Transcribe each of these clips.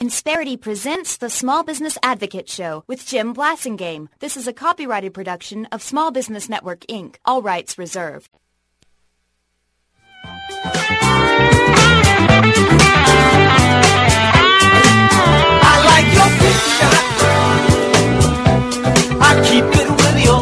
Insperity presents the Small Business Advocate Show with Jim Blasingame. This is a copyrighted production of Small Business Network, Inc. All rights reserved. I like your picture. I keep it with your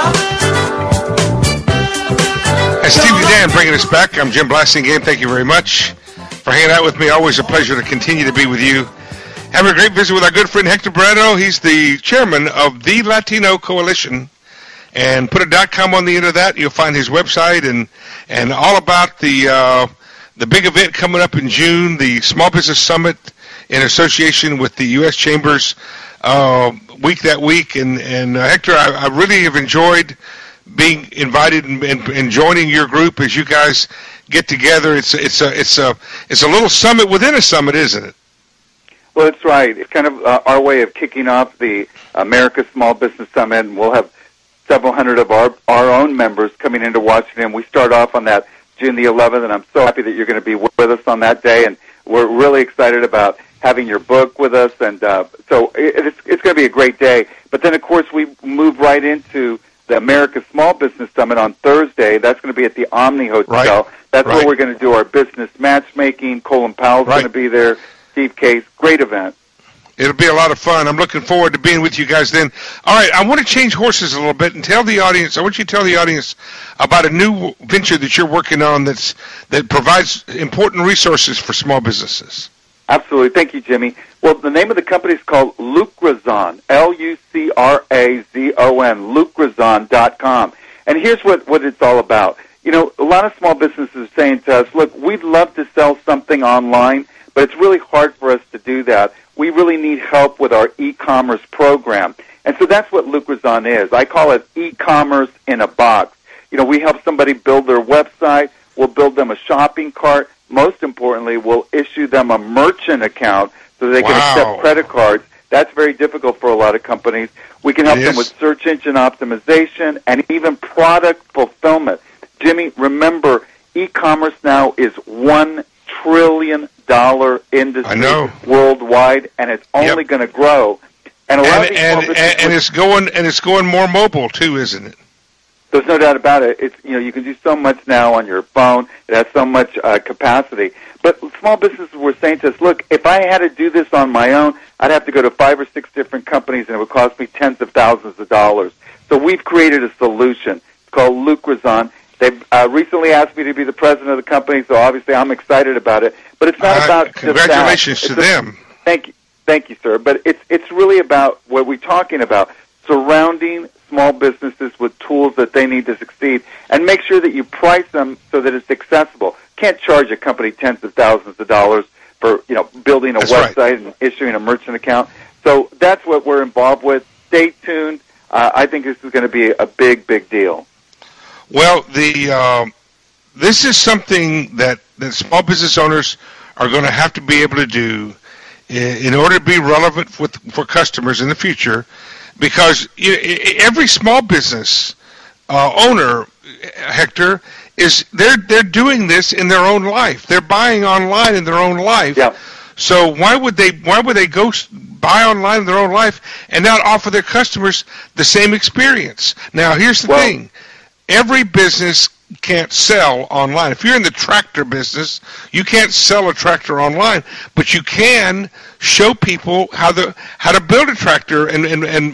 letter. As Stevie Dan bringing us back, I'm Jim Blasingame. Thank you very much for hanging out with me. Always a pleasure to continue to be with you. Having a great visit with our good friend Hector Barreto. He's the chairman of the Latino Coalition. And put a .com on the end of that. You'll find his website and all about the big event coming up in June, the Small Business Summit in association with the U.S. Chambers week that week. And Hector, I really have enjoyed being invited and joining your group as you guys get together. It's a little summit within a summit, isn't it? Well, that's right. It's kind of our way of kicking off the America Small Business Summit, and we'll have several hundred of our own members coming into Washington. We start off on that June the 11th, and I'm so happy that you're going to be with us on that day, and we're really excited about having your book with us, and so it's going to be a great day. But then, of course, we move right into the America Small Business Summit on Thursday. That's going to be at the Omni Hotel. Right. That's where we're going to do our business matchmaking. Colin Powell's going to be there. Steve Case, great event. It'll be a lot of fun. I'm looking forward to being with you guys then. All right, I want to change horses a little bit and tell the audience, I want you to tell the audience about a new venture that you're working on that provides important resources for small businesses. Absolutely. Thank you, Jimmy. Well, the name of the company is called Lucrazon, Lucrazon, lucrazon.com. And here's what it's all about. You know, a lot of small businesses are saying to us, look, we'd love to sell something online, but it's really hard for us to do that. We really need help with our e-commerce program. And so that's what Lucrazon is. I call it e-commerce in a box. You know, we help somebody build their website. We'll build them a shopping cart. Most importantly, we'll issue them a merchant account so they can accept credit cards. That's very difficult for a lot of companies. We can help them with search engine optimization and even product fulfillment. Jimmy, remember, e-commerce now is $1 trillion industry worldwide, and it's only going to grow. And a lot of it's going more mobile too, isn't it? There's no doubt about it. It's you can do so much now on your phone. It has so much capacity. But small businesses were saying to us, look, if I had to do this on my own, I'd have to go to 5 or 6 different companies, and it would cost me tens of thousands of dollars. So we've created a solution. It's called Lucrazon. They've recently asked me to be the president of the company, so obviously I'm excited about it. But it's not about congratulations to them. Thank you, sir. But it's really about what we're talking about: surrounding small businesses with tools that they need to succeed, and make sure that you price them so that it's accessible. Can't charge a company tens of thousands of dollars for building a website and issuing a merchant account. So that's what we're involved with. Stay tuned. I think this is going to be a big, big deal. Well, this is something that small business owners are going to have to be able to do in order to be relevant for customers in the future, because every small business owner, Hector, they're doing this in their own life. They're buying online in their own life. Yeah. So why would they go buy online in their own life and not offer their customers the same experience? Now, here's the thing. Every business can't sell online. If you're in the tractor business, you can't sell a tractor online, but you can show people how to build a tractor and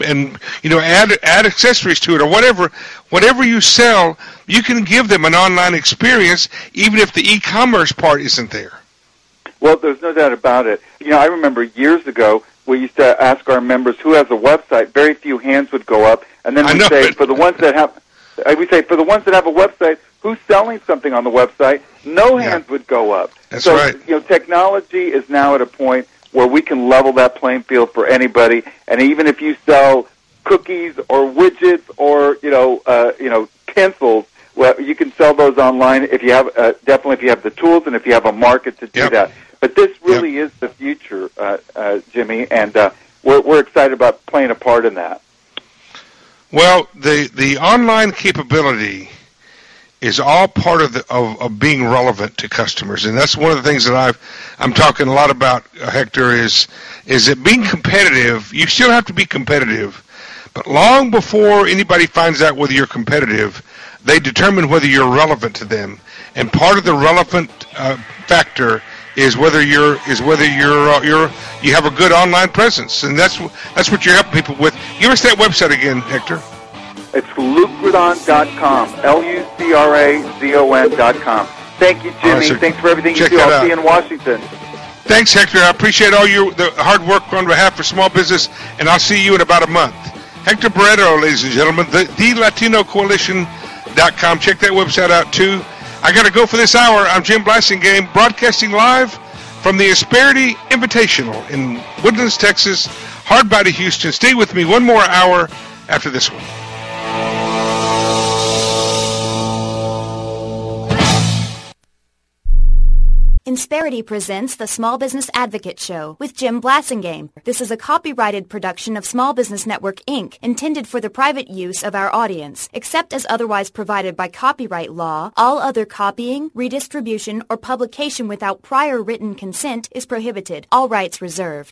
add accessories to it or whatever you sell. You can give them an online experience even if the e-commerce part isn't there. Well, there's no doubt about it. I remember years ago we used to ask our members who has a website. Very few hands would go up, and then we'd say for the ones that have a website, who's selling something on the website? No hands would go up. That's right. Technology is now at a point where we can level that playing field for anybody. And even if you sell cookies or widgets or pencils, well, you can sell those online if you have definitely if you have the tools and if you have a market to do that. But this really is the future, Jimmy, and we're excited about playing a part in that. Well, the online capability is all part of of being relevant to customers, and that's one of the things that I'm talking a lot about, Hector. Is that being competitive? You still have to be competitive, but long before anybody finds out whether you're competitive, they determine whether you're relevant to them, and part of the relevant factor is whether you have a good online presence, and that's what you're helping people with. Give us that website again, Hector. It's lucradon.com, lucrazon.com. Thank you, Jimmy. Right, thanks for everything you check do. that I'll out. see you in Washington. Thanks, Hector. I appreciate all the hard work on behalf of small business, and I'll see you in about a month. Hector Barreto, ladies and gentlemen, the LatinoCoalition.com. Check that website out, too. I got to go for this hour. I'm Jim Blasingame, broadcasting live from the Asperity Invitational in Woodlands, Texas, hard by to Houston. Stay with me one more hour after this one. Insperity presents the Small Business Advocate Show with Jim Blasingame. This is a copyrighted production of Small Business Network, Inc., intended for the private use of our audience. Except as otherwise provided by copyright law, all other copying, redistribution, or publication without prior written consent is prohibited. All rights reserved.